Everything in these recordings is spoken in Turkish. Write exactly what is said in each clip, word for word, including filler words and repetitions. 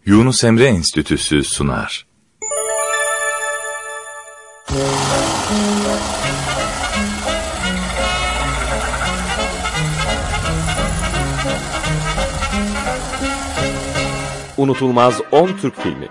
Yunus Emre Enstitüsü sunar. Unutulmaz on Türk filmi.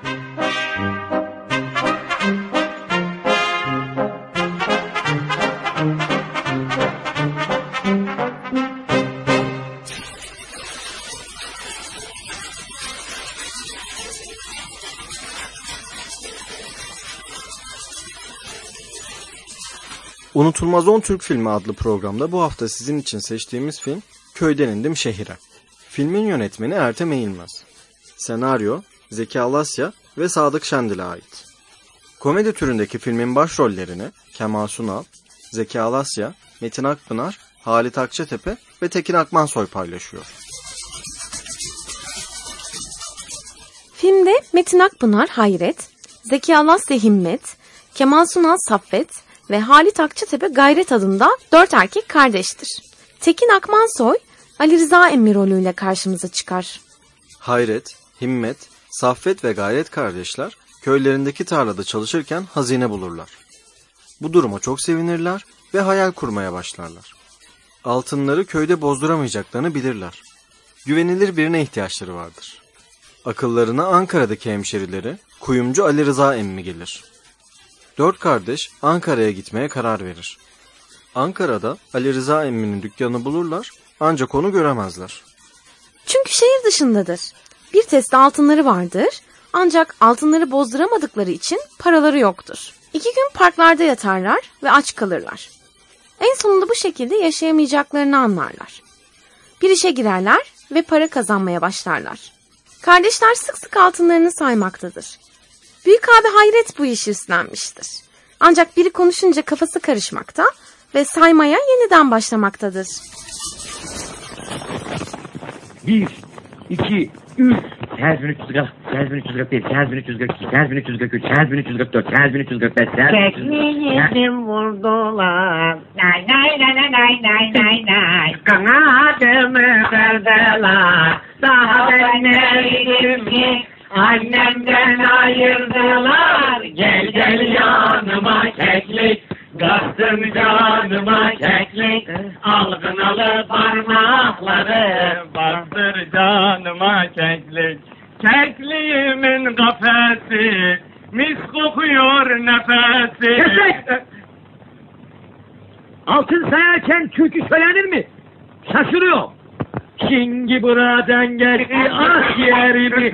Unutulmaz on Türk Filmi adlı programda bu hafta sizin için seçtiğimiz film Köyden İndim Şehire. Filmin yönetmeni Ertem Eğilmez. Senaryo Zeki Alasya ve Sadık Şendil'e ait. Komedi türündeki filmin başrollerini Kemal Sunal, Zeki Alasya, Metin Akpınar, Halit Akçatepe ve Tekin Akmansoy paylaşıyor. Filmde Metin Akpınar Hayret, Zeki Alasya Himmet, Kemal Sunal Saffet ve Halit Akçatepe Gayret adında dört erkek kardeştir. Tekin Akmansoy, Ali Rıza emmi rolüyle karşımıza çıkar. Hayret, Himmet, Saffet ve Gayret kardeşler köylerindeki tarlada çalışırken hazine bulurlar. Bu duruma çok sevinirler ve hayal kurmaya başlarlar. Altınları köyde bozduramayacaklarını bilirler. Güvenilir birine ihtiyaçları vardır. Akıllarına Ankara'daki hemşerileri kuyumcu Ali Rıza emmi gelir. Dört kardeş Ankara'ya gitmeye karar verir. Ankara'da Ali Rıza emminin dükkanını bulurlar ancak onu göremezler. Çünkü şehir dışındadır. Bir testi altınları vardır ancak altınları bozduramadıkları için paraları yoktur. İki gün parklarda yatarlar ve aç kalırlar. En sonunda bu şekilde yaşayamayacaklarını anlarlar. Bir işe girerler ve para kazanmaya başlarlar. Kardeşler sık sık altınlarını saymaktadır. Büyük abi Hayret bu işi üstlenmiştir. Ancak biri konuşunca kafası karışmakta ve saymaya yeniden başlamaktadır. Bir, iki, üç, sekiz bin üç yüz kırk, sekiz bin üç yüz kırk bir, sekiz bin üç yüz kırk iki, sekiz bin üç yüz kırk üç, sekiz bin üç yüz kırk dört, sekiz bin üç yüz kırk beş, Tekniğim vurdular, nay nay nay nay nay nay nay nay, kanadımı kırdılar, daha ben neydim ki, annemden ayırdılar, gel gel yanıma keklik. Kastım canıma keklik, algınalı parmakları, bastır canıma keklik. Kekliğimin kafesi, mis kokuyor nefesi. Kesek! Altın sayarken türkü söylenir mi? Şaşırıyor. Şimdi buradan geçti ah yerimi.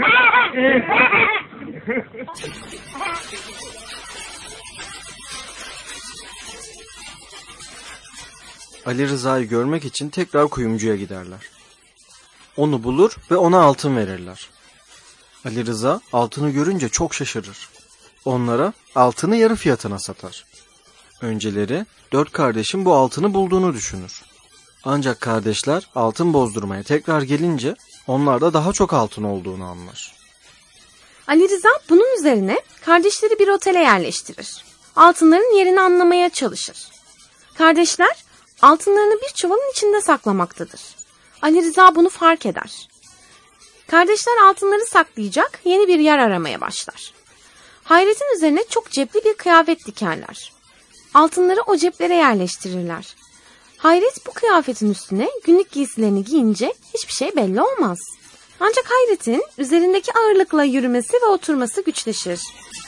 Ali Rıza'yı görmek için tekrar kuyumcuya giderler. Onu bulur ve ona altın verirler. Ali Rıza altını görünce çok şaşırır. Onlara altını yarı fiyatına satar. Önceleri dört kardeşin bu altını bulduğunu düşünür. Ancak kardeşler altın bozdurmaya tekrar gelince onlarda daha çok altın olduğunu anlar. Ali Rıza bunun üzerine kardeşleri bir otele yerleştirir. Altınların yerini anlamaya çalışır. Kardeşler altınlarını bir çuvalın içinde saklamaktadır. Ali Rıza bunu fark eder. Kardeşler altınları saklayacak yeni bir yer aramaya başlar. Hayret'in üzerine çok cepli bir kıyafet dikerler. Altınları o ceplere yerleştirirler. Hayret bu kıyafetin üstüne günlük giysilerini giyince hiçbir şey belli olmaz. Ancak Hayret'in üzerindeki ağırlıkla yürümesi ve oturması güçleşir.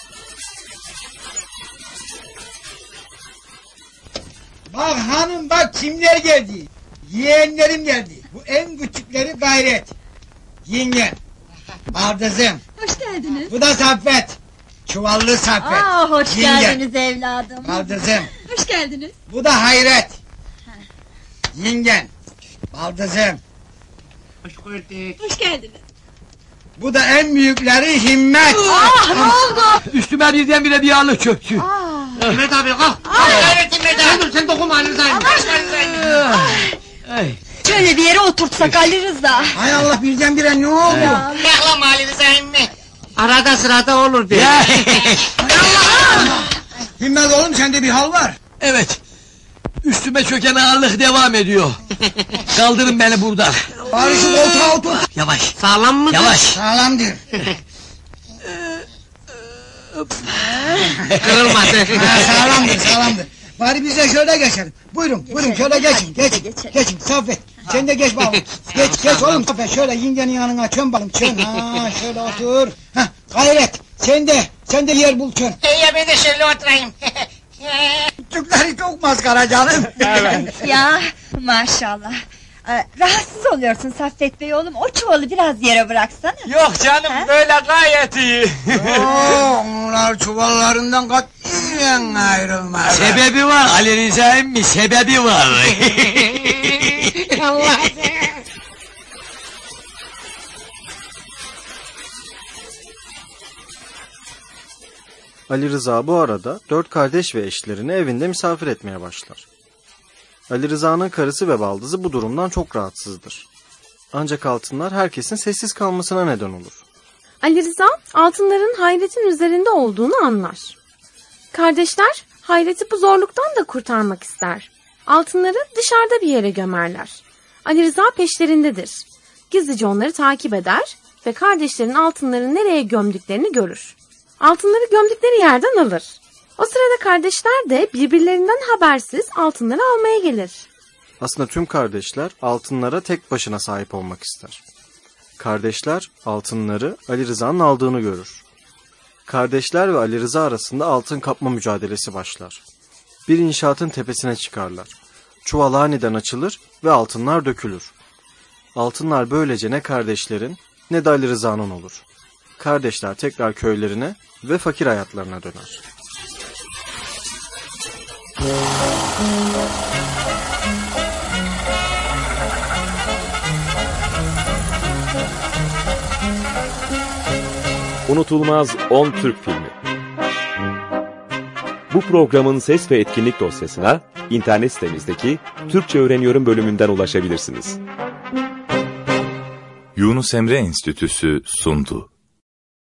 Bak hanım bak kimler geldi. Yeğenlerim geldi. Bu en küçükleri Gayret. Yengen. Baldızım. Hoş geldiniz. Bu da Saffet. Çuvallı Saffet. Aa, hoş Yengen. geldiniz evladım. Baldızım. Hoş geldiniz. Bu da Hayret. Yengen. Baldızım. Hoş gördük. Hoş geldiniz. Bu da en büyükleri Himmet. Ah ne oldu? Üstüme birdenbire bir ağırlık çöktü. Himmet abi kalk. Gayret Himmet abi. Dur sen dokunma Ali Rıza'yım. Şöyle bir yere oturtsak Ali Rıza. Hay Allah birdenbire ne oldu? Yaklama Ali Rıza'yım ne? Arada sırada olur diye. Himmet oğlum sende bir hal var. Evet. Üstüme çöken ağırlık devam ediyor. Kaldırın beni buradan. Bari şu koltuğa otur. Yavaş. Sağlam mı? Yavaş. Sağlamdır. Kırılmadı. Ha, sağlamdır sağlamdır. Bari biz de şöyle geçelim. Buyurun buyurun şöyle geçin geçin. geçelim. Geçin Saffet. Sen de geç bakalım. Geç geç oğlum Saffet. Şöyle yengenin yanına çön bakalım çön. Ha şöyle otur. Ha gayret. Sen de sen de yer bul çön. İyi ya ben de şöyle oturayım. Türkleri çok maskara canım. Ya maşallah. Ee, rahatsız oluyorsun Saffet Bey oğlum. O çuvalı biraz yere bıraksana. Yok canım Ha? böyle gayet iyi. Oo, onlar çuvallarından katiyen ayrılmaz. Sebebi var Ali Rıza emmi, sebebi var. Allah. Ali Rıza bu arada dört kardeş ve eşlerini evinde misafir etmeye başlar. Ali Rıza'nın karısı ve baldızı bu durumdan çok rahatsızdır. Ancak altınlar herkesin sessiz kalmasına neden olur. Ali Rıza altınların Hayret'in üzerinde olduğunu anlar. Kardeşler Hayret'i bu zorluktan da kurtarmak ister. Altınları dışarıda bir yere gömerler. Ali Rıza peşlerindedir. Gizlice onları takip eder ve kardeşlerin altınları nereye gömdüklerini görür. Altınları gömdükleri yerden alır. O sırada kardeşler de birbirlerinden habersiz altınları almaya gelir. Aslında tüm kardeşler altınlara tek başına sahip olmak ister. Kardeşler altınları Ali Rıza'nın aldığını görür. Kardeşler ve Ali Rıza arasında altın kapma mücadelesi başlar. Bir inşaatın tepesine çıkarlar. Çuval aniden açılır ve altınlar dökülür. Altınlar böylece ne kardeşlerin ne de Ali Rıza'nın olur. Kardeşler tekrar köylerine ve fakir hayatlarına döner. Unutulmaz on Türk filmi. Bu programın ses ve etkinlik dosyasına internet sitemizdeki Türkçe Öğreniyorum bölümünden ulaşabilirsiniz. Yunus Emre Enstitüsü sundu.